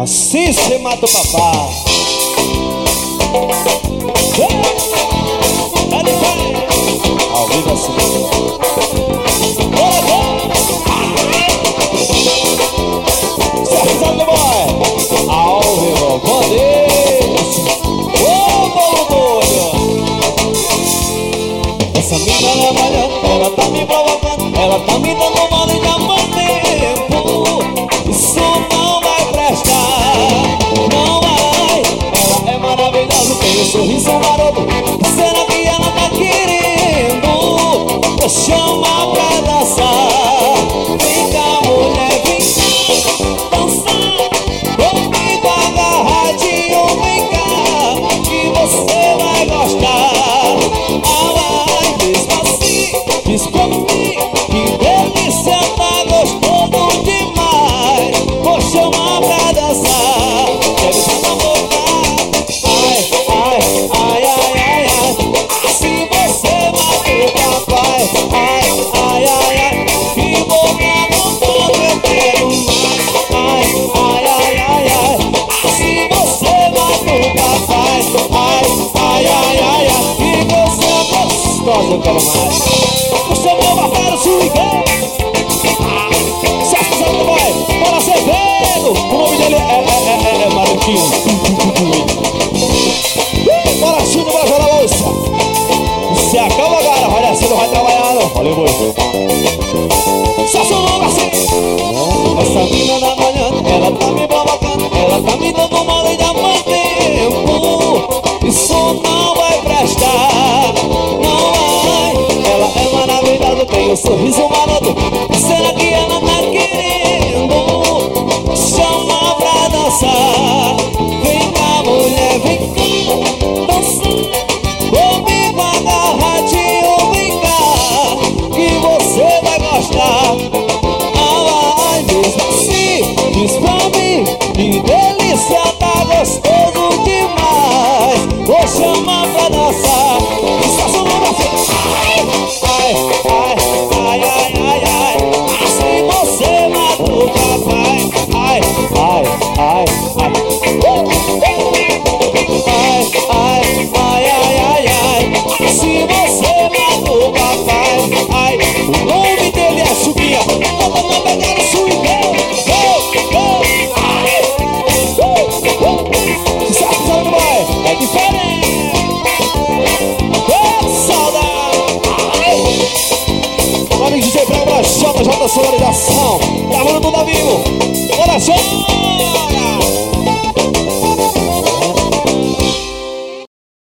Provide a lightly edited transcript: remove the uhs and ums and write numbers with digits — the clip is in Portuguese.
Assim você mata o papai. Ao vivo assim. Certo, do boy. Ao vivo, poder. Ô, bolo doido. Essa mina não é malhando, ela tá me provocando, ela tá me dando mole já faz tempo. Isso não vai prestar, não vai. Ela é maravilhosa, tem um sorriso maroto. Será que ela tá querendo? Vou chamar pra dançar. Vem cá, mulher, vem cá dançar comigo agarradinho. Vem cá, que você vai gostar. Ah, vai, despacinho, diz pra mim, que delícia, tá gostoso demais. Vou chamar pra dançar. Quero estar na boca. Ai, ai, ai, ai, ai, ai. Assim você matou o papai. Ai, ai, ai, ai. Que boca gostosa, eu quero mais. Ai, ai, ai, ai, ai. Assim você matou o papai. Ai, ai, ai, ai, ai. Que você é gostosa, eu quero mais. Você é meu parceiro, swingueiro. Certo, certo, boy. Bora ser vendo. O nome dele é Maroquinho. Bora, Chino, bora jogar a bolsa. Se acalma, cara. Vai descendo, vai trabalhando. Valeu, boi. Só seu nome assim. Essa mina da manhã, ela tá me provocando, ela tá me dando mole já faz tempo. Isso não vai prestar, não vai. Ela é maravilhosa, tem um sorriso maroto. Será que ela tá querendo? Chama pra dançar. Vem cá, mulher, vem cá dançar comigo agarradinho. Vem cá, que você vai gostar. Ah, vai, mesmo assim, diz pra mim, que delícia, tá gostoso demais. Vou chamar pra dançar. Está sonando assim. Ai, ai, ai, ai, ai, ai. Assim você matou o papai. Ai, ai, ai.